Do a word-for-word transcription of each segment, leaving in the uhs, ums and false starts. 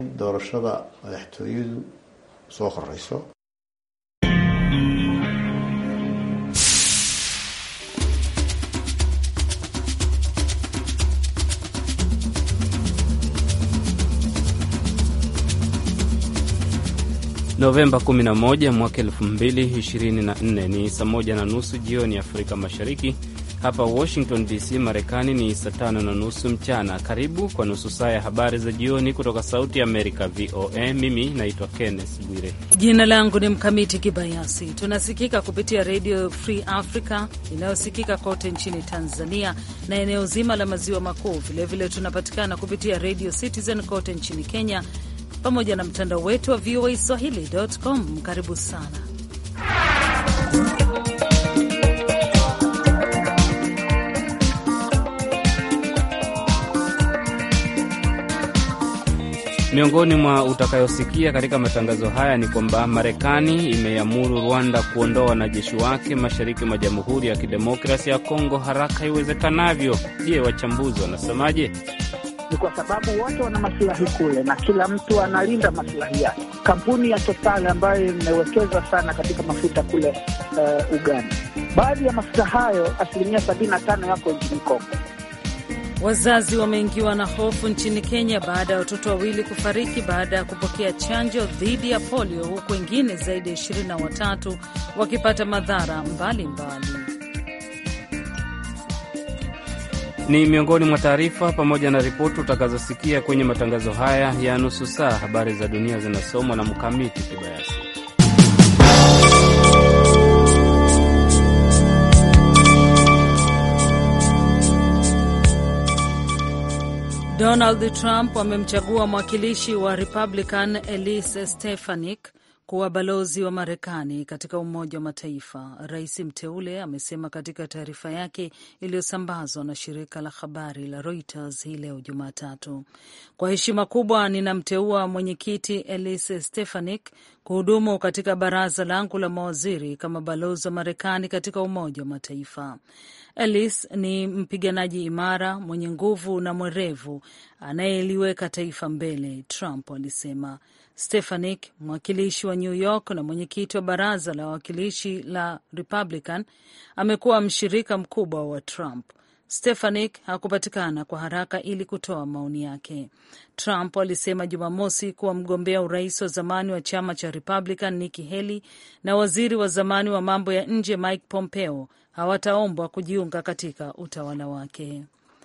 doorashada madaxtooyadu soo qorayso. Novemba kumi na moja mwaka elfu mbili ishirini na nne ni saa moja na nusu jioni Afrika Mashariki. Hapa Washington D C Marekani ni saa tano na nusu mchana. Karibu kwa nusu saa ya habari za jioni kutoka Sauti ya Amerika V O A. Mimi naitwa Kenneth Bwire. Jina langu ni Mkamiti Kibayasi. Tunasikika kupitia Radio Free Africa inayosikika kote nchini Tanzania na eneo zima la maziwa makuu. Vilevile tunapatikana kupitia Radio Citizen kote nchini Kenya, pamoja na mtandao wetu wa V O A Swahili dot com. Karibu sana. Miongoni mwa utakayosikia katika matangazo haya ni kwamba Marekani imeamuru Rwanda kuondoa wanajeshi wake mashariki mwa Jamhuri ya Kidemokrasia ya Kongo haraka iwezekanavyo. Je, wachambuzi wanasemaje? Ni kwa sababu wote wana maslahi kule na kila mtu analinda maslahi yake. Kampuni ya Total ambayo imewekeza sana katika mafuta kule uh, Uganda, baadhi ya mafuta hayo asilimia sabini na tano yako nchini Kongo. Wazazi wameingiwa na hofu nchini Kenya baada ya watoto wawili kufariki baada ya kupokea chanjo dhidi ya polio, huku wengine zaidi ya ishirini na watatu wakipata madhara mbalimbali. Ni miongoni mwa taarifa pamoja na ripoti utakazosikia kwenye matangazo haya ya nusu saa. Habari za dunia zinasomwa na Mkamiti Kibayasi. Donald Trump amemchagua mwakilishi wa Republican Elise Stefanik kuwa balozi wa Marekani katika Umoja wa Mataifa. Rais mteule amesema katika taarifa yake iliyosambazwa na shirika la habari la Reuters hii leo Jumatatu. Kwa heshima kubwa ninamteua mwenyekiti Elise Stefanik kuhudumu katika baraza langu la mawaziri kama balozi wa Marekani katika Umoja wa Mataifa. Elise ni mpiganaji imara, mwenye nguvu na mwerevu anayeliweka taifa mbele, Trump alisema. Stefanik, mwakilishi wa New York na mwenyekiti wa baraza la wawakilishi la Republican, amekuwa mshirika mkubwa wa Trump. Stefanik hakupatikana kwa haraka ili kutoa maoni yake. Trump alisema Jumamosi kuwa mgombea urais wa zamani wa chama cha Republican Nikki Haley na waziri wa zamani wa mambo ya nje Mike Pompeo hawataombwa kujiunga katika utawala wake.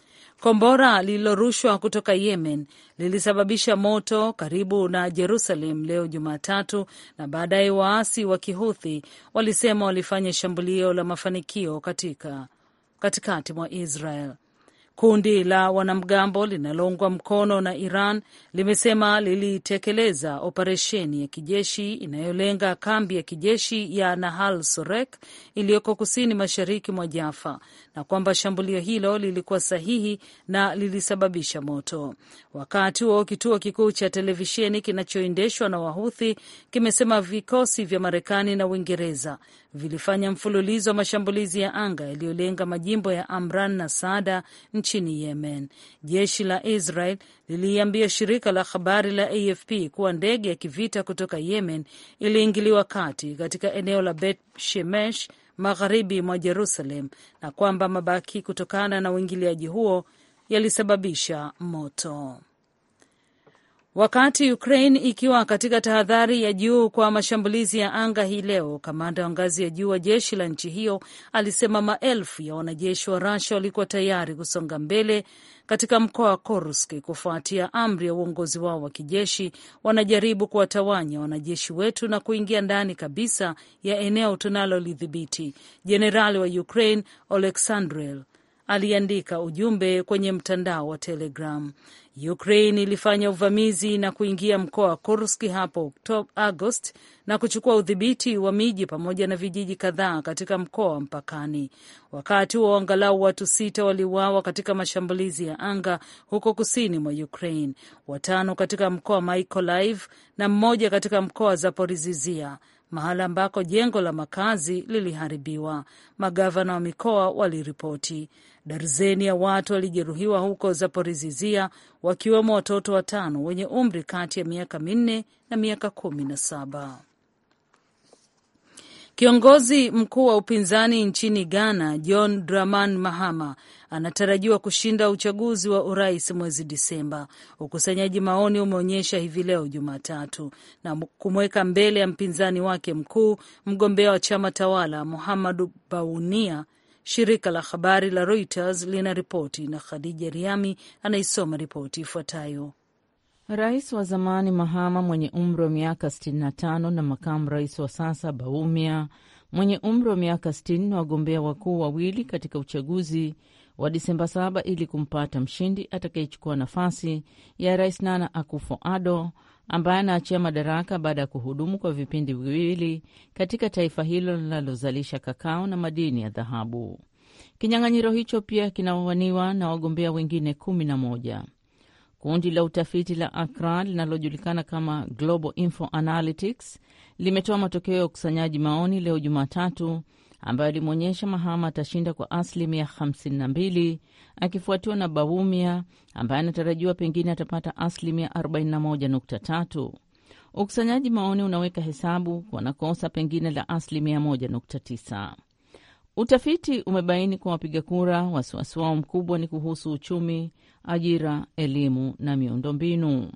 Kombora lililorushwa kutoka Yemen lilisababisha moto karibu na Jerusalem leo Jumatatu, na baadaye waasi wa Kihuthi walisema walifanya shambulio la mafanikio katika katikati mwa Israel. Kundi la wanamgambo linaloungwa mkono na Iran limesema lilitekeleza operesheni ya kijeshi inayolenga kambi ya kijeshi ya Nahal Sorek iliyoko kusini mashariki mwa Jaffa, na kwamba shambulio hilo lilikuwa sahihi na lilisababisha moto. Wakati huo kituo kikuu cha televisheni kinachoendeshwa na Wahuthi kimesema vikosi vya Marekani na Uingereza vilifanya mfululizo wa mashambulizi ya anga yaliyolenga majimbo ya Amran na Saada nchini Yemen. Jeshi la Israel liliambia shirika la habari la A F P kuwa ndege ya kivita kutoka Yemen iliingiliwa kati katika eneo la Bet Shemesh magharibi mwa Jerusalem, na kwamba mabaki kutokana na uingiliaji huo yalisababisha moto. Wakati Ukraine ikiwa katika tahadhari ya juu kwa mashambulizi ya anga hii leo, kamanda wa ngazi ya juu wa jeshi la nchi hiyo alisema maelfu ya wanajeshi wa Russia walikuwa tayari kusonga mbele katika mkoa wa Kursk kufuatia amri ya uongozi wao wa kijeshi. Wanajaribu kuwatawanya wanajeshi wetu na kuingia ndani kabisa ya eneo tunalolidhibiti, Jenerali wa Ukraine Oleksandr aliandika ujumbe kwenye mtandao wa Telegram. Ukraine ilifanya uvamizi na kuingia mkoa wa Kursk hapo Agosti na kuchukua udhibiti wa miji pamoja na vijiji kadhaa katika mkoa wa mpakani. Wakati wa angalau watu sita waliuawa katika mashambulizi ya anga huko kusini mwa Ukraine, watano katika mkoa wa Mykolaiv na mmoja katika mkoa wa Zaporizhzhia. mahala ambako jengo la makazi liliharibiwa, magavana wa mikoa waliripoti. Darzeni ya watu walijeruhiwa huko Zaporizhzhia, wakiwemo watoto watano wenye umri kati ya miaka minne na miaka kumi na saba. Kiongozi mkuu wa upinzani nchini Ghana, John Dramani Mahama, anatarajiwa kushinda uchaguzi wa urais mwezi Disemba. Ukusanyaji maoni umeonyesha hivi leo Jumatatu, na kumweka mbele ya mpinzani wake mkuu, mgombea wa chama tawala Muhammadu Bawumia. Shirika la habari la Reuters lina ripoti na Khadija Riami anaisoma ripoti ifuatayo. Rais wa zamani Mahama mwenye umri wa miaka sitini na tano na makamu rais wa sasa Bawumia mwenye umri wa miaka sitini na wagombea wakuu wawili katika uchaguzi wa Disemba saba ili kumpata mshindi atakayechukua nafasi ya Rais Nana Akufo-Addo ambaye anaachia madaraka baada ya kuhudumu kwa vipindi viwili katika taifa hilo linalozalisha kakao na madini ya dhahabu. Kinyang'anyiro hicho pia kinawaniwa na wagombea wengine kumi na moja. Kundi la utafiti la Accra linalojulikana kama Global Info Analytics limetoa matokeo ya ukusanyaji maoni leo Jumatatu, ambayo limeonyesha Mahama atashinda kwa asilimia hamsini na mbili, akifuatiwa na Bawumia ambaye anatarajiwa pengine atapata asilimia arobaini na moja nukta tatu. Ukusanyaji maoni unaweka hesabu kwa nakosa pengine la asilimia moja nukta tisa. Utafiti umebaini kwa wapiga kura wasiwasi wao mkubwa ni kuhusu uchumi, ajira, elimu na miundombinu.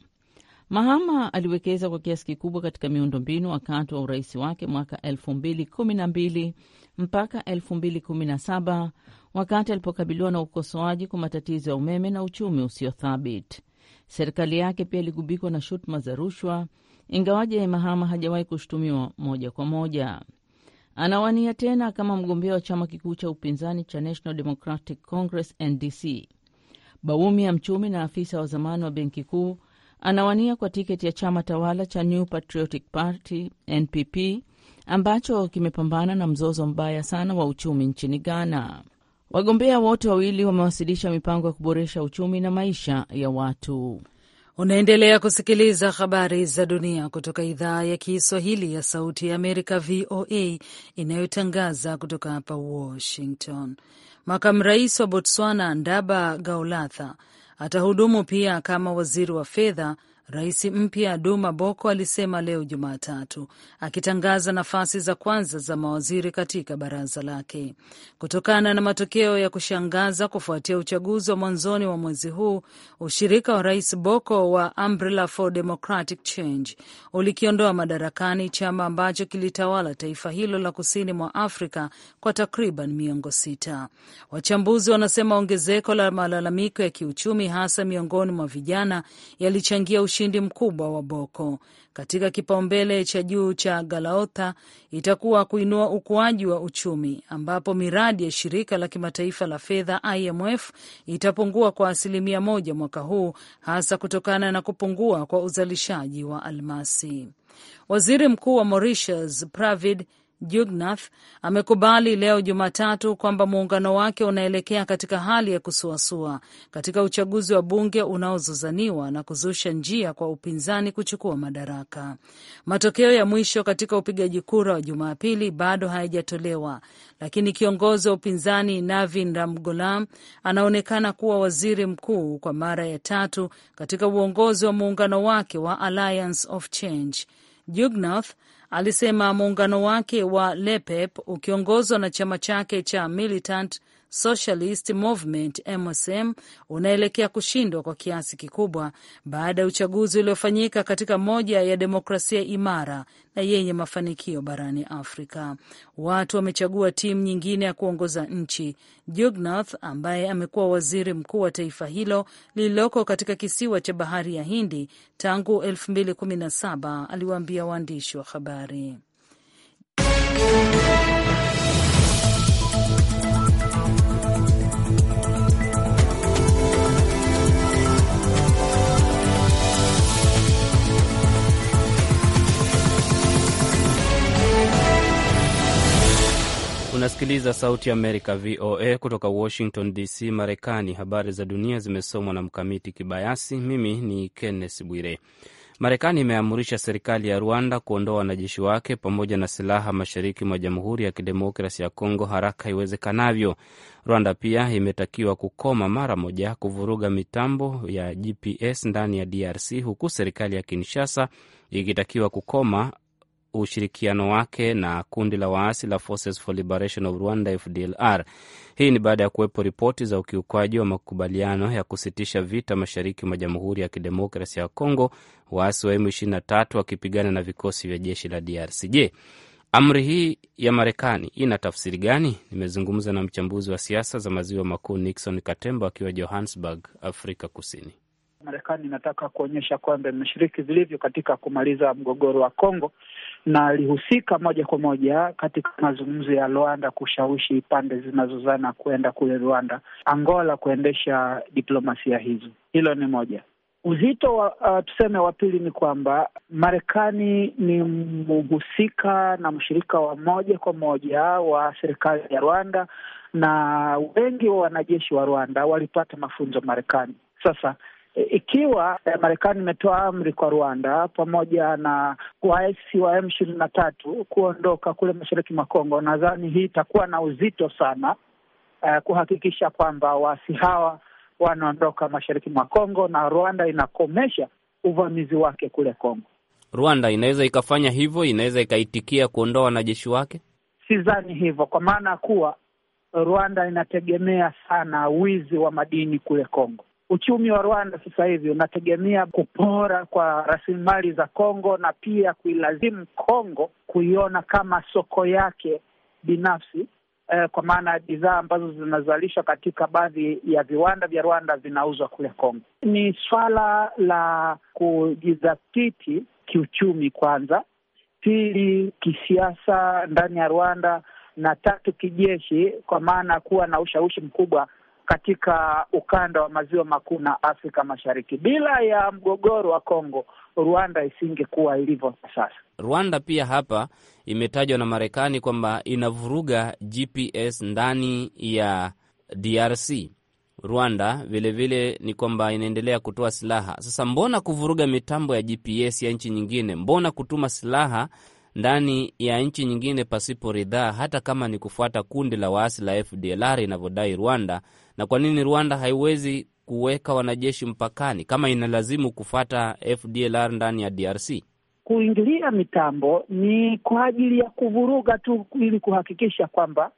Mahama aliwekeza kwa kiasi kikubwa katika miundombinu wakati wa urais wake mwaka elfu mbili kumi na mbili mpaka elfu mbili kumi na saba, wakati alipokabiliwa na ukosoaji kwa matatizo ya umeme na uchumi usio thabiti. Serikali yake pia iligubikwa na shutuma za rushwa, ingawaje Mahama hajawahi kushutumiwa moja kwa moja. Anawania tena kama mgombea wa chama kikuu cha upinzani cha National Democratic Congress N D C. Bawumia, mchumi na afisa wa zamani wa benki kuu, anawania kwa tiketi ya chama tawala cha New Patriotic Party N P P ambacho kimepambana na mzozo mbaya sana wa uchumi nchini Ghana. Wagombea wote wawili wamewasilisha mipango ya kuboresha uchumi na maisha ya watu. Unaendelea kusikiliza habari za dunia kutoka idhaa ya Kiswahili ya Sauti ya Amerika, V O A, inayotangaza kutoka hapa Washington. Makamu rais wa Botswana Ndaba Gaulatha atahudumu pia kama waziri wa fedha, rais mpya Duma Boko alisema leo Jumatatu, akitangaza nafasi za kwanza za mawaziri katika baraza lake. Kutokana na matokeo ya kushangaza kufuatia uchaguzi wa mwanzoni wa mwezi huu, ushirika wa rais Boko wa Umbrella for Democratic Change ulikiondoa madarakani chama ambacho kilitawala taifa hilo la kusini mwa Afrika kwa takriban miongo sita. Wachambuzi wanasema ongezeko la malalamiko ya kiuchumi hasa miongoni mwa vijana yalichangia ushindi mkubwa wa Boko. Katika kipaumbele cha juu cha Galaotha itakuwa kuinua ukuaji wa uchumi, ambapo miradi ya shirika la kimataifa la fedha I M F itapungua kwa asilimia moja mwaka huu, hasa kutokana na kupungua kwa uzalishaji wa almasi. Waziri Mkuu wa Mauritius Pravind Jugnauth amekubali leo Jumatatu kwamba muungano wake unaelekea katika hali ya kusuasua katika uchaguzi wa bunge unaozozaniwa na kuzusha njia kwa upinzani kuchukua madaraka. Matokeo ya mwisho katika upigaji kura wa Jumapili bado hayajatolewa, lakini kiongozi wa upinzani Navin Ramgoolam anaonekana kuwa waziri mkuu kwa mara ya tatu katika uongozi wa muungano wake wa Alliance of Change. Jugnauth alisema muungano wake wa L P E P ukiongozwa na chama chake cha Militant Socialist Movement M S M unaelekea kushindwa kwa kiasi kikubwa baada ya uchaguzi uliofanyika katika moja ya demokrasia imara na yenye mafanikio barani Afrika. Watu wamechagua timu nyingine ya kuongoza nchi. Jugnauth ambaye amekuwa waziri mkuu wa taifa hilo lililoko katika kisiwa cha bahari ya Hindi tangu elfu mbili kumi na saba aliwaambia waandishi wa habari. Unasikiliza Sauti ya Amerika, V O A, kutoka Washington D C, Marekani. Habari za dunia zimesomwa na Mkamiti Kibayasi. Mimi ni Kenneth Bwire. Marekani imeamurisha serikali ya Rwanda kuondoa wanajeshi wake pamoja na silaha mashariki mwa Jamhuri ya Kidemokrasi ya Kongo haraka iwezekanavyo. Rwanda pia imetakiwa kukoma mara moja kuvuruga mitambo ya G P S ndani ya D R C, huku serikali ya Kinshasa ikitakiwa kukoma ushirikiano wake na kundi la waasi la Forces for Liberation of Rwanda F D L R. Hii ni baada ya kuwepo ripoti za ukiukwaji wa makubaliano ya kusitisha vita mashariki mwa Jamhuri ya Kidemokrasia ya Kongo, waasi wa M ishirini na tatu wakipigana na vikosi vya jeshi la D R C. Je, amri hii ya Marekani ina tafsiri gani? Nimezungumza na mchambuzi wa siasa za maziwa makuu Nixon Katemba akiwa Johannesburg, Afrika Kusini. Marekani inataka kuonyesha kwamba imeshiriki vilivyo katika kumaliza mgogoro wa Kongo na alihusika moja kwa moja katika mazungumzo ya Rwanda kushawishi pande zinazozana kuenda kule Rwanda, Angola kuendesha diplomasia hizo. Hilo ni moja. Uzito wa uh, tuseme wa pili ni kwamba Marekani ni mhusika na mshirika wa moja kwa moja wa serikali ya Rwanda, na wengi wa wanajeshi wa Rwanda walipata mafunzo Marekani. Sasa ikiwa eh, Marekani imetoa amri kwa Rwanda pamoja na waasi wa M ishirini na tatu kuondoka kule mashariki mwa Kongo, nadhani hii itakuwa na uzito sana eh, kuhakikisha kwamba waasi hawa wanaondoka mashariki mwa Kongo na Rwanda inakomesha uvamizi wake kule Kongo. Rwanda inaweza ikafanya hivyo, inaweza ikaitikia kuondoa wanajeshi wake? Sidhani hivyo, kwa maana kuwa Rwanda inategemea sana wizi wa madini kule Kongo. Uchumi wa Rwanda sasa hivi unategemea kupora kwa rasilimali za Kongo na pia kuilazimu Kongo kuiona kama soko yake binafsi, eh, kwa maana bidhaa ambazo zinazalishwa katika baadhi ya viwanda vya Rwanda vinauzwa kule Kongo. Ni swala la kujidhatiti kiuchumi kwanza, pili kisiasa ndani ya Rwanda, na tatu kijeshi, kwa maana kuwa na ushawishi mkubwa katika ukanda wa maziwa makuu na Afrika Mashariki. Bila ya mgogoro wa Kongo, Rwanda isingekuwa ilivyo sasa. Rwanda pia hapa imetajwa na Marekani kwamba inavuruga G P S ndani ya D R C. Rwanda vile vile ni kwamba inaendelea kutoa silaha. Sasa mbona kuvuruga mitambo ya G P S ya nchi nyingine? Mbona kutuma silaha ndani ya nchi nyingine pasipo ridhaa, hata kama ni kufuata kundi la waasi la F D L R inavyodai Rwanda? Na kwa nini Rwanda haiwezi kuweka wanajeshi mpakani kama inalazimu kufuata F D L R ndani ya D R C? Kuingilia mitambo ni kwa ajili ya kuvuruga tu, ili kuhakikisha kwamba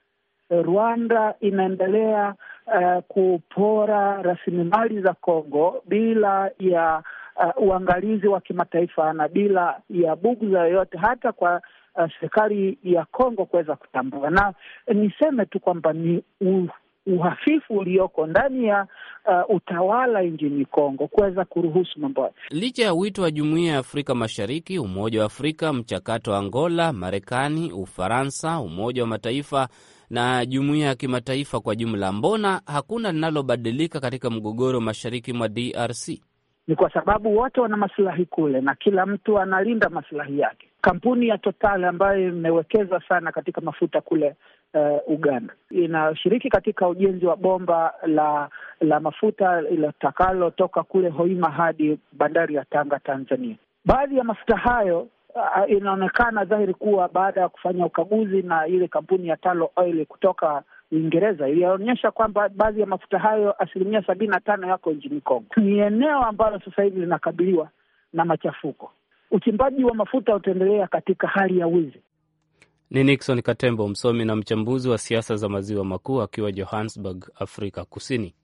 Rwanda inaendelea uh, kupora rasilimali za Kongo bila ya uh, uangalizi wa kimataifa na bila ya bughudha yoyote hata kwa uh, serikali ya Kongo kuweza kutambua. Na niseme tu kwamba ni uh, uhafifu ulioko ndani ya uh, utawala nchini Kongo kuweza kuruhusu mambo. Licha ya wito wa Jumuiya ya Afrika Mashariki, Umoja wa Afrika, mchakato wa Angola, Marekani, Ufaransa, Umoja wa Mataifa na jumuiya ya kimataifa kwa jumla, mbona hakuna linalobadilika katika mgogoro mashariki mwa D R C? Ni kwa sababu wote wana maslahi kule na kila mtu analinda maslahi yake. Kampuni ya Total ambayo imewekeza sana katika mafuta kule uh, Uganda inashiriki katika ujenzi wa bomba la la mafuta litakalo toka kule Hoima hadi bandari ya Tanga, Tanzania. Baadhi ya mafuta hayo Uh, inaonekana dhahiri kuwa baada ya kufanya ukaguzi na ile kampuni ya Talo Oil kutoka Uingereza ilionyesha kwamba baadhi ya mafuta hayo asilimia sabini na tano yako nchini Kongo. Ni eneo ambalo sasa hivi linakabiliwa na machafuko. Uchimbaji wa mafuta utaendelea katika hali ya wizi. Ni Nixon Katembo, msomi na mchambuzi wa siasa za maziwa makuu akiwa Johannesburg, Afrika Kusini.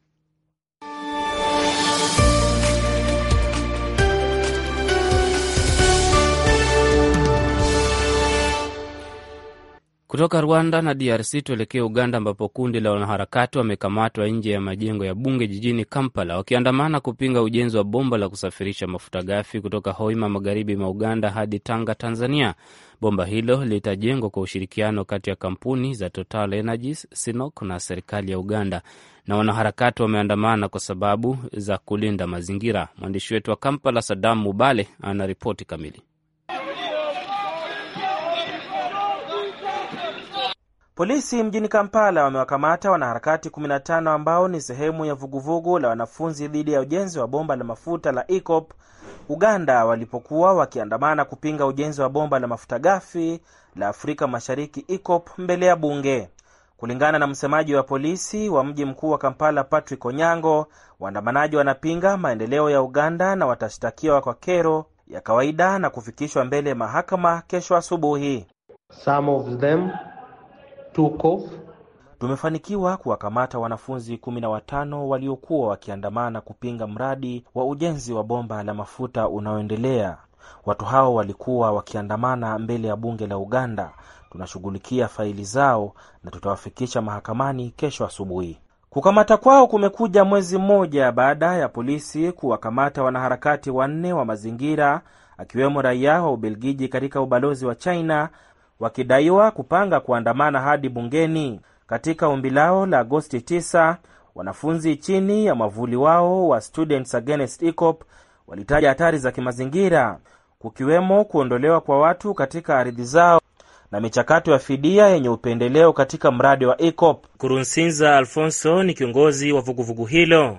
Kutoka Rwanda na D R C tuelekee Uganda, ambapo kundi la wanaharakati wamekamatwa nje ya majengo ya bunge jijini Kampala wakiandamana kupinga ujenzi wa bomba la kusafirisha mafuta ghafi kutoka Hoima magharibi mwa Uganda hadi Tanga, Tanzania. Bomba hilo litajengwa kwa ushirikiano kati ya kampuni za Total Energies, Sinok na serikali ya Uganda, na wanaharakati wameandamana kwa sababu za kulinda mazingira. Mwandishi wetu wa Kampala Saddam Mubale ana ripoti kamili. Polisi mjini Kampala wamewakamata wanaharakati kumi na tano ambao ni sehemu ya vuguvugu la wanafunzi dhidi ya ujenzi wa bomba la mafuta la E A C O P Uganda, walipokuwa wakiandamana kupinga ujenzi wa bomba la mafuta ghafi la Afrika Mashariki E A C O P mbele ya bunge. Kulingana na msemaji wa polisi wa mji mkuu wa Kampala Patrick Onyango, waandamanaji wanapinga maendeleo ya Uganda na watashtakiwa kwa kero ya kawaida na kufikishwa mbele ya mahakama kesho asubuhi. Some of them took off. Tumefanikiwa kuwakamata wanafunzi kumi na watano waliokuwa wakiandamana kupinga mradi wa ujenzi wa bomba la mafuta unaoendelea. Watu hao walikuwa wakiandamana mbele ya bunge la Uganda. Tunashughulikia faili zao na tutawafikisha mahakamani kesho asubuhi. Kukamata kwao kumekuja mwezi mmoja baada ya polisi kuwakamata wanaharakati wanne wa mazingira, akiwemo raia wa Ubelgiji katika ubalozi wa China, wakidaiwa kupanga kuandamana hadi bungeni. Katika ombi lao la Agosti tisa, wanafunzi chini ya mwavuli wao wa Students Against E A C O P walitaja hatari za kimazingira, kukiwemo kuondolewa kwa watu katika ardhi zao na michakato ya fidia yenye upendeleo katika mradi wa E A C O P. Kurunsinza Alfonso ni kiongozi wa vuguvugu hilo.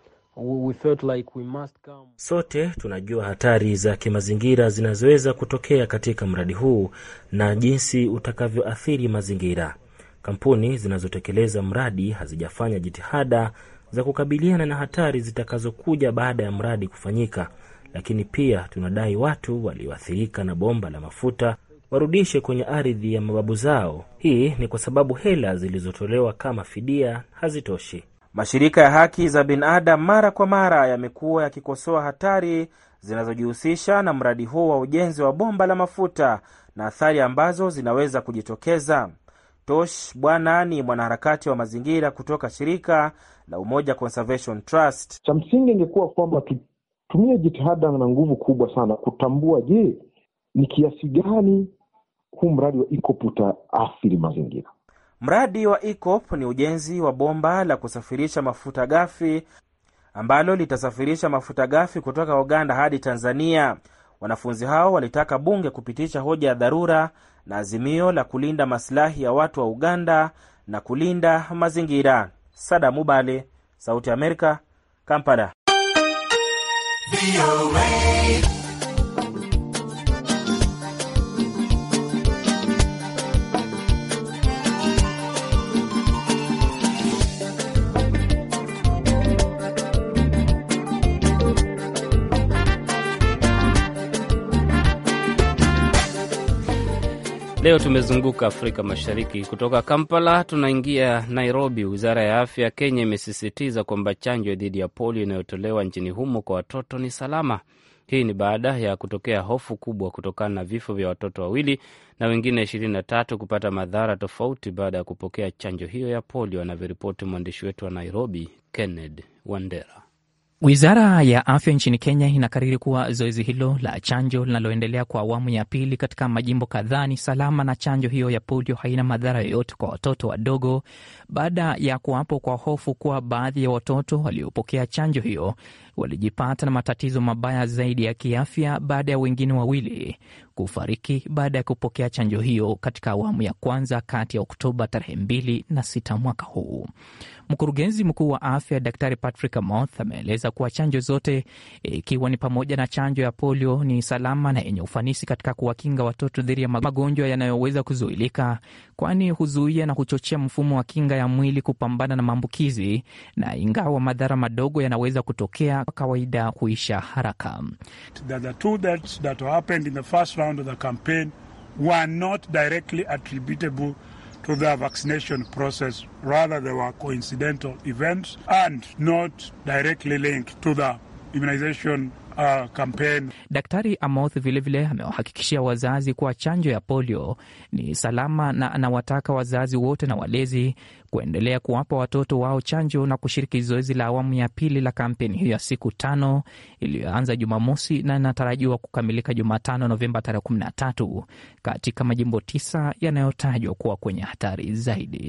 We felt like we must come. Sote tunajua hatari za kimazingira zinazoweza kutokea katika mradi huu na jinsi utakavyoathiri mazingira. Kampuni zinazotekeleza mradi hazijafanya jitihada za kukabiliana na hatari zitakazokuja baada ya mradi kufanyika, lakini pia tunadai watu walioathirika na bomba la mafuta warudishe kwenye ardhi ya mababu zao. Hii ni kwa sababu hela zilizotolewa kama fidia hazitoshi. Mashirika ya haki za binadamu mara kwa mara yamekuwa yakikosoa hatari zinazojihusisha na mradi huu wa ujenzi wa bomba la mafuta na athari ambazo zinaweza kujitokeza. Tosh Bwana ni mwanaharakati wa mazingira kutoka shirika la Umoja Conservation Trust. Cha msingi ingekuwa kwamba tutumie jitihada na nguvu kubwa sana kutambua, je, ni kiasi gani huu mradi wa E A C O P utaathiri mazingira. Mradi wa E A C O P ni ujenzi wa bomba la kusafirisha mafuta ghafi ambalo litasafirisha mafuta ghafi kutoka Uganda hadi Tanzania. Wanafunzi hao walitaka bunge kupitisha hoja ya dharura na azimio la kulinda maslahi ya watu wa Uganda na kulinda mazingira. Sada Mubale, Sauti ya Amerika, Kampala. Leo tumezunguka Afrika Mashariki. Kutoka Kampala tunaingia Nairobi. Wizara ya Afya Kenya imesisitiza kwamba chanjo dhidi ya polio inayotolewa nchini humo kwa watoto ni salama. Hii ni baada ya kutokea hofu kubwa kutokana na vifo vya watoto wawili na wengine ishirini na tatu kupata madhara tofauti baada ya kupokea chanjo hiyo ya polio, anavyoripoti mwandishi wetu wa Nairobi Kenneth Wandera. Wizara ya Afya nchini Kenya inakariri kuwa zoezi hilo la chanjo linaloendelea kwa awamu ya pili katika majimbo kadhaa ni salama na chanjo hiyo ya polio haina madhara yoyote kwa watoto wadogo, baada ya kuwapo kwa hofu kuwa baadhi ya watoto waliopokea chanjo hiyo walijipata na matatizo mabaya zaidi ya kiafya baada ya wengine wawili kufariki baada ya kupokea chanjo hiyo katika awamu ya kwanza kati ya Oktoba tarehe mbili na sita mwaka huu. Mkurugenzi mkuu wa afya Daktari Patrick Amoth ameeleza kuwa chanjo zote, ikiwa ni pamoja na chanjo ya polio, ni salama na yenye ufanisi katika kuwakinga watoto dhidi ya magonjwa yanayoweza kuzuilika, kwani huzuia na kuchochea mfumo wa kinga ya mwili kupambana na maambukizi, na ingawa madhara madogo yanaweza kutokea, kwa kawaida huisha haraka. The, the two deaths that happened in the first round of the campaign were not directly attributable to the vaccination process. Rather, they were coincidental events and not directly linked to the immunization uh, campaign. Daktari Amoth vilevile amewahakikishia wazazi kuwa chanjo ya polio ni salama na anawataka wazazi wote na walezi kuendelea kuwapa watoto wao chanjo na kushiriki zoezi la awamu ya pili la kampeni hiyo ya siku tano iliyoanza Jumamosi na inatarajiwa kukamilika Jumatano Novemba tarehe kumi na tatu katika majimbo tisa yanayotajwa kuwa kwenye hatari zaidi.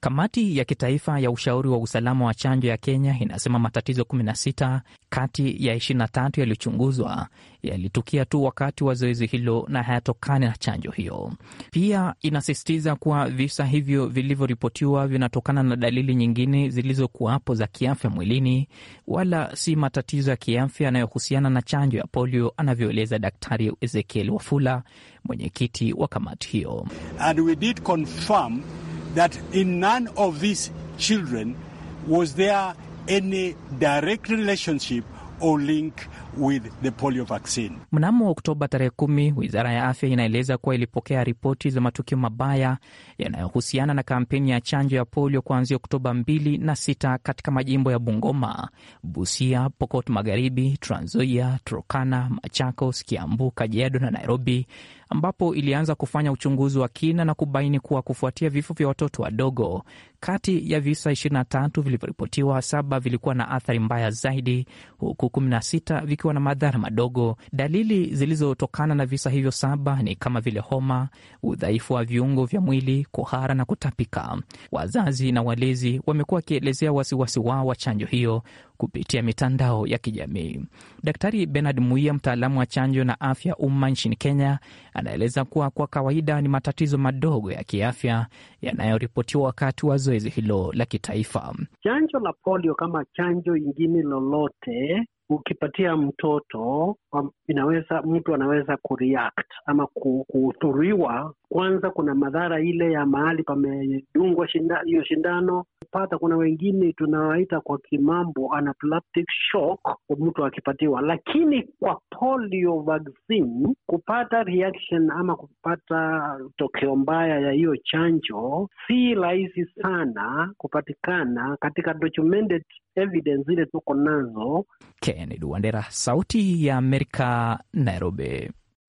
Kamati ya kitaifa ya ushauri wa usalama wa chanjo ya Kenya inasema matatizo kumi na sita kati ya ishirini na tatu yaliyochunguzwa yalitukia tu wakati wa zoezi hilo na hayatokani na chanjo hiyo. Pia inasisitiza kuwa visa hivyo vilivyoripotiwa vinatokana na dalili nyingine zilizokuwapo za kiafya mwilini, wala si matatizo ya kiafya yanayohusiana na chanjo ya polio, anavyoeleza Daktari Ezekiel Wafula, mwenyekiti wa kamati hiyo. And we did confirm that in none of these children was there any direct relationship or link with the polio vaccine. Mnamo Oktoba tarehe kumi, Wizara ya Afya inaeleza kuwa ilipokea ripoti za matukio mabaya yanayohusiana na kampeni ya chanjo ya polio kuanzia Oktoba mbili na sita katika majimbo ya Bungoma, Busia, Pokot Magharibi, Trans Nzoia, Turkana, Machakos, Kiambu, Kajiado na Nairobi, ambapo ilianza kufanya uchunguzi wa kina na kubaini kuwa kufuatia vifo vya watoto wadogo, kati ya visa ishirini na tatu vilivyoripotiwa, saba vilikuwa na athari mbaya zaidi, huku kumi na sita vikiwa na madhara madogo. Dalili zilizotokana na visa hivyo saba ni kama vile homa, udhaifu wa viungo vya mwili, kuhara na kutapika. Wazazi na walezi wamekuwa wakielezea wasiwasi wao wa chanjo hiyo kupitia mitandao ya kijamii. Daktari Bernard Muia, mtaalamu wa chanjo na afya umma nchini Kenya, anaeleza kuwa kwa kawaida ni matatizo madogo ya kiafya yanayoripotiwa wakati wa zoezi hilo la kitaifa. Chanjo la polio kama chanjo ingine lolote, ukipatia mtoto inaweza mtu anaweza kureact ama kuhudhuriwa. Kwanza kuna madhara ile ya mahali pamedungwa hiyo shindano. Pata kuna wengine tunawaita kwa kimambo anaphylactic shock kwa mtu akipatiwa. Lakini kwa polio vaccine kupata reaction ama kupata tokeo mbaya ya hiyo chanjo si rahisi sana kupatikana katika documented evidence zile tuko nazo. Kennedy Wandera, Sauti ya Amerika, Nairobi.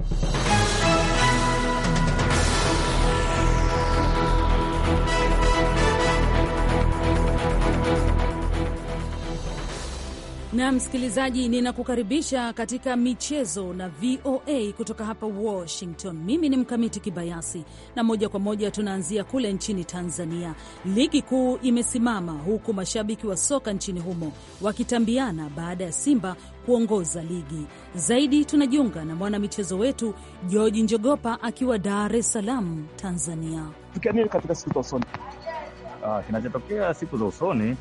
Na msikilizaji, ninakukaribisha katika michezo na V O A kutoka hapa Washington. Mimi ni Mkamiti Kibayasi na moja kwa moja tunaanzia kule nchini Tanzania. Ligi kuu imesimama huku mashabiki wa soka nchini humo wakitambiana baada ya Simba kuongoza ligi. Zaidi tunajiunga na mwana michezo wetu George Njogopa akiwa Dar es Salaam, Tanzania. Tukiamini katika siku za usoni. Ah, kinachotokea siku za usoni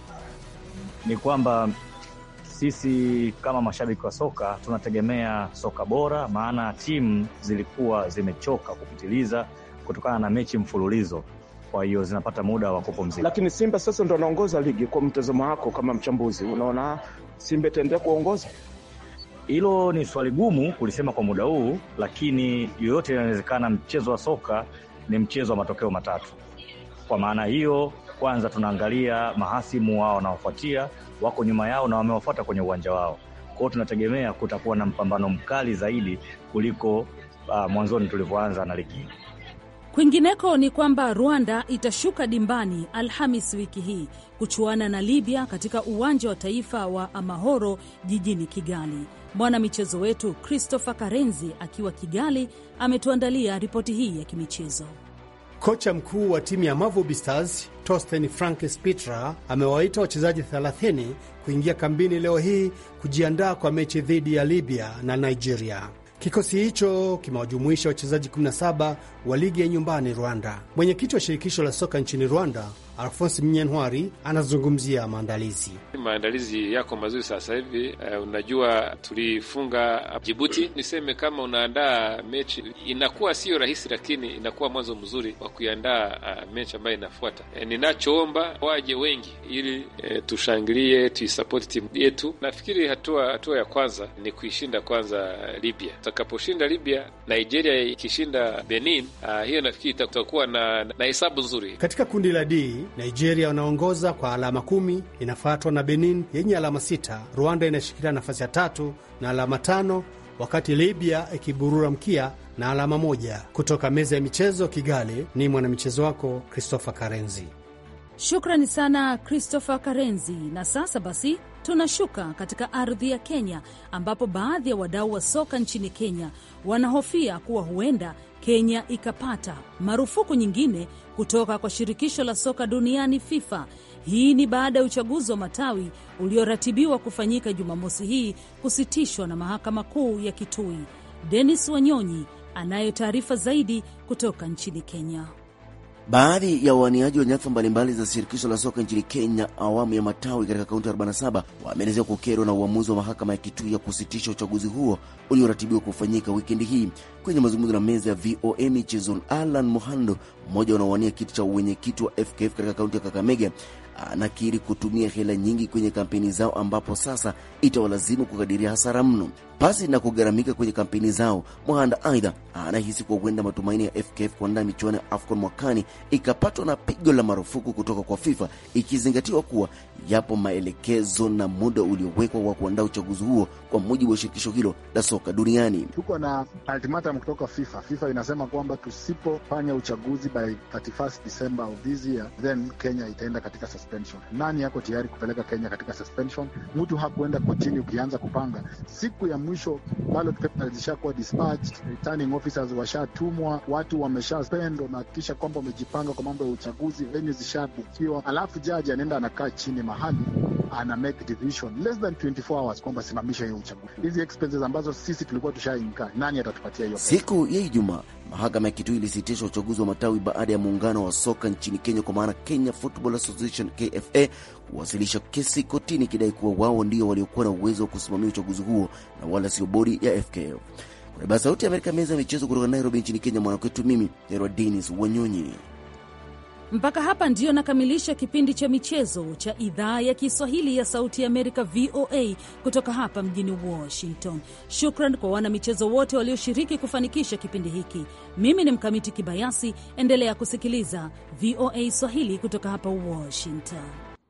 ni kwamba sisi kama mashabiki wa soka tunategemea soka bora, maana timu zilikuwa zimechoka kupitiliza kutokana na mechi mfululizo. Kwa hiyo zinapata muda wa kupumzika. Lakini Simba sasa ndo anaongoza ligi. Kwa mtazamo wako kama mchambuzi, unaona Simba itaendelea kuongoza? Hilo ni swali gumu kulisema kwa muda huu, lakini yoyote inawezekana. Mchezo wa soka ni mchezo wa matokeo matatu. Kwa maana hiyo, kwanza tunaangalia mahasimu wao wanaofuatia wako nyuma yao na wamewafuata kwenye uwanja wao. Kwa hiyo tunategemea kutakuwa na mpambano mkali zaidi kuliko uh, mwanzoni tulivyoanza na ligi. Kwingineko ni kwamba Rwanda itashuka dimbani Alhamis wiki hii kuchuana na Libya katika uwanja wa taifa wa Amahoro jijini Kigali. Mwana michezo wetu Christopher Karenzi akiwa Kigali ametuandalia ripoti hii ya kimichezo. Kocha mkuu wa timu ya Mavubi Stars Torsten Frank Spitra amewaita wachezaji thelathini kuingia kambini leo hii kujiandaa kwa mechi dhidi ya Libya na Nigeria. Kikosi hicho kimewajumuisha wachezaji kumi na saba wa ligi ya nyumbani Rwanda. Mwenyekiti wa shirikisho la soka nchini Rwanda Alphonse Mnyenwari anazungumzia maandalizi. Maandalizi yako mazuri sasa hivi. Uh, unajua tulifunga Djibouti. Niseme kama unaandaa mechi inakuwa sio rahisi, lakini inakuwa mwanzo mzuri wa kuandaa uh, mechi ambayo inafuata. Uh, ninachoomba waje wengi ili uh, tushangilie, tuisupport timu yetu. Nafikiri hatua hatua ya kwanza ni kuishinda kwanza Libya. Tutakaposhinda Libya, Nigeria ikishinda Benin, uh, hiyo nafikiri itakuwa na na hesabu nzuri. Katika kundi la D, Nigeria wanaongoza kwa alama kumi, inafuatwa na Benin yenye alama sita. Rwanda inashikilia nafasi ya tatu na alama tano, wakati Libya ikiburura mkia na alama moja. Kutoka meza ya michezo Kigali, ni mwanamichezo wako Christopher Karenzi. Shukrani sana Christopher Karenzi. Na sasa basi tunashuka katika ardhi ya Kenya, ambapo baadhi ya wadau wa soka nchini Kenya wanahofia kuwa huenda Kenya ikapata marufuku nyingine kutoka kwa shirikisho la soka duniani FIFA. Hii ni baada ya uchaguzi wa matawi ulioratibiwa kufanyika Jumamosi hii kusitishwa na mahakama kuu ya Kitui. Dennis Wanyonyi anayo taarifa zaidi kutoka nchini Kenya. Baadhi ya wawaniaji wa nyadhifa mbalimbali za shirikisho la soka nchini Kenya awamu ya matawi katika kaunti arobaini na saba wameelezea kukerwa na uamuzi wa mahakama ya Kitui ya kusitisha uchaguzi huo ulioratibiwa kufanyika wikendi hii. Kwenye mazungumzo na meza ya V O A michezo, Alan Mohando, mmoja wanaowania kiti cha uwenyekiti wa F K F katika kaunti ya Kakamega, anakiri kutumia hela nyingi kwenye kampeni zao, ambapo sasa itawalazimu kukadiria hasara mno pasi na kugharamika kwenye kampeni zao. Mohanda aidha anahisi kwa huenda matumaini ya F K F kuandaa michuano ya AFCON mwakani ikapatwa na pigo la marufuku kutoka kwa FIFA, ikizingatiwa kuwa yapo maelekezo na muda uliowekwa wa kuandaa uchaguzi huo kwa mujibu wa shirikisho hilo la soka duniani. Tuko na ultimatum kutoka FIFA. FIFA inasema kwamba tusipofanya uchaguzi by thirty-first December of this year, then Kenya itaenda katika suspension. Nani yako tayari kupeleka Kenya katika suspension? Mtu hakuenda kotini ukianza kupanga. Siku ya mwisho ballot papers zishakuwa dispatched, returning officers washatumwa, watu wamesha spend na kisha kwamba wamejipanga kwa mambo ya uchaguzi, venues zishabukiwa, alafu judge anaenda anakaa chini mahali ana make decision less than twenty-four hours kwamba simamisha hiyo uchaguzi. Hizi expenses ambazo sisi tulikuwa tushainka, nani atatupatia hiyo? Siku ya Ijumaa mahakama ya Kitui ilisitisha uchaguzi wa matawi baada ya muungano wa soka nchini Kenya kwa maana Kenya Football Association K F A kuwasilisha kesi kotini kidai kuwa wao ndio waliokuwa na uwezo wa kusimamia uchaguzi huo na wala sio bodi ya F K F. Kwa sababu Sauti ya Amerika, meza ya michezo kutoka Nairobi nchini Kenya, mwanakwetu mimi Herwa Dennis Wanyonyi. Mpaka hapa ndiyo nakamilisha kipindi cha michezo cha idhaa ya Kiswahili ya Sauti ya Amerika V O A kutoka hapa mjini Washington. Shukran kwa wana michezo wote walioshiriki kufanikisha kipindi hiki. Mimi ni Mkamiti Kibayasi, endelea kusikiliza V O A Swahili kutoka hapa Washington.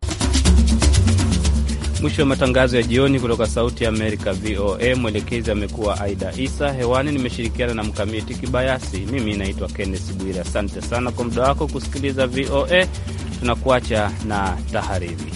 Mwisho wa matangazo ya jioni kutoka Sauti ya Amerika V O A. Mwelekezi amekuwa Aida Isa. Hewani nimeshirikiana na Mkamiti Kibayasi. Mimi naitwa Kenneth Bwire. Asante sana kwa muda wako kusikiliza V O A. Tunakuacha na tahariri.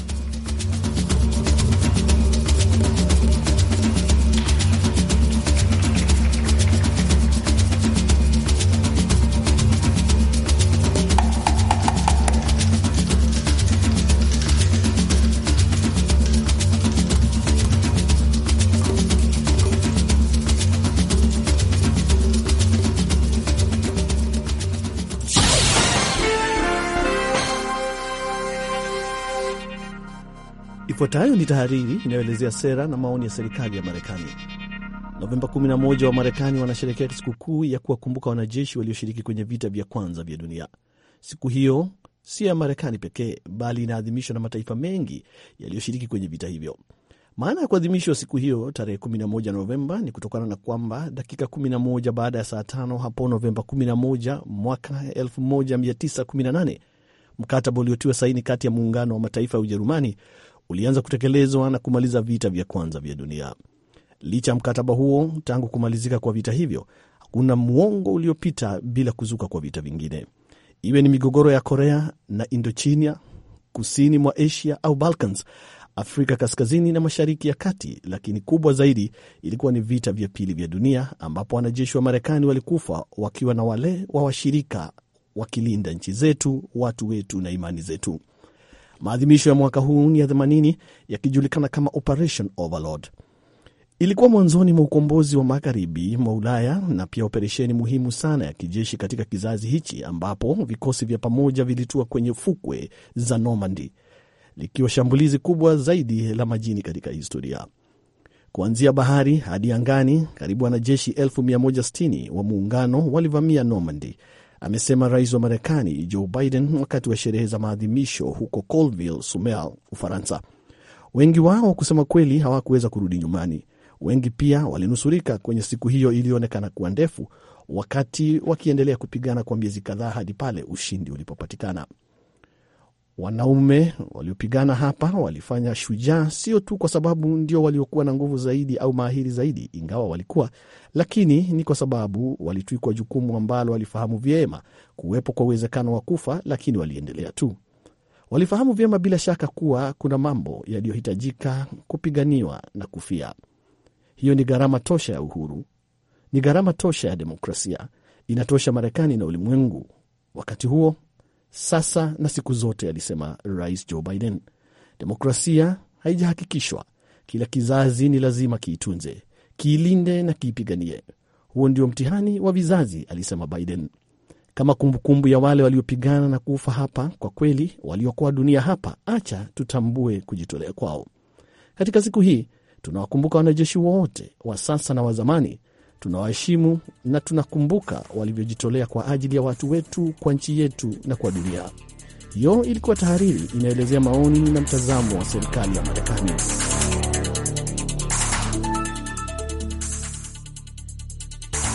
Ifuatayo ni tahariri inayoelezea sera na maoni ya serikali ya Marekani. Novemba kumi na moja wa Marekani wanasherehekea sikukuu ya kuwakumbuka wanajeshi walioshiriki kwenye vita vya kwanza vya dunia. Siku hiyo si ya Marekani pekee, bali inaadhimishwa na mataifa mengi yaliyoshiriki kwenye vita hivyo. Maana ya kuadhimishwa siku hiyo tarehe kumi na moja Novemba ni kutokana na kwamba dakika kumi na moja baada ya saa tano hapo Novemba kumi na moja mwaka elfu moja mia tisa kumi na nane, mkataba uliotiwa saini kati ya muungano wa mataifa ya Ujerumani ulianza kutekelezwa na kumaliza vita vya kwanza vya dunia. Licha ya mkataba huo, tangu kumalizika kwa vita hivyo, hakuna muongo uliopita bila kuzuka kwa vita vingine. Iwe ni migogoro ya Korea na Indochina, kusini mwa Asia au Balkans, Afrika kaskazini na mashariki ya kati, lakini kubwa zaidi ilikuwa ni vita vya pili vya dunia ambapo wanajeshi wa Marekani walikufa wakiwa na wale wa washirika wakilinda nchi zetu, watu wetu na imani zetu. Maadhimisho ya mwaka huu ni ya themanini yakijulikana kama Operation Overlord. Ilikuwa mwanzoni mwa ukombozi wa magharibi mwa Ulaya na pia operesheni muhimu sana ya kijeshi katika kizazi hichi ambapo vikosi vya pamoja vilitua kwenye fukwe za Normandy, likiwa shambulizi kubwa zaidi la majini katika historia. Kuanzia bahari hadi angani, karibu wanajeshi elfu mia moja sitini wa muungano walivamia Normandy, amesema rais wa Marekani Joe Biden wakati wa sherehe za maadhimisho huko Colville-sur-Mer, Ufaransa. Wengi wao kusema kweli hawakuweza kurudi nyumbani. Wengi pia walinusurika kwenye siku hiyo iliyoonekana kuwa ndefu, wakati wakiendelea kupigana kwa miezi kadhaa hadi pale ushindi ulipopatikana. Wanaume waliopigana hapa walifanya shujaa, sio tu kwa sababu ndio waliokuwa na nguvu zaidi au mahiri zaidi, ingawa walikuwa, lakini ni kwa sababu walitwikwa jukumu ambalo walifahamu vyema kuwepo kwa uwezekano wa kufa, lakini waliendelea tu. Walifahamu vyema bila shaka kuwa kuna mambo yaliyohitajika kupiganiwa na kufia. Hiyo ni gharama tosha ya uhuru, ni gharama tosha ya demokrasia, inatosha Marekani na ulimwengu. Wakati huo, sasa na siku zote, alisema Rais Joe Biden. Demokrasia haijahakikishwa. Kila kizazi ni lazima kiitunze, kiilinde na kiipiganie. Huo ndio mtihani wa vizazi, alisema Biden. Kama kumbukumbu ya wale waliopigana na kufa hapa, kwa kweli waliokoa dunia hapa, acha tutambue kujitolea kwao. Katika siku hii tunawakumbuka wanajeshi wote wa sasa na wa zamani. Tunawaheshimu na tunakumbuka walivyojitolea kwa ajili ya watu wetu, kwa nchi yetu na kwa dunia. Hiyo ilikuwa tahariri inaelezea maoni na mtazamo wa serikali ya Marekani.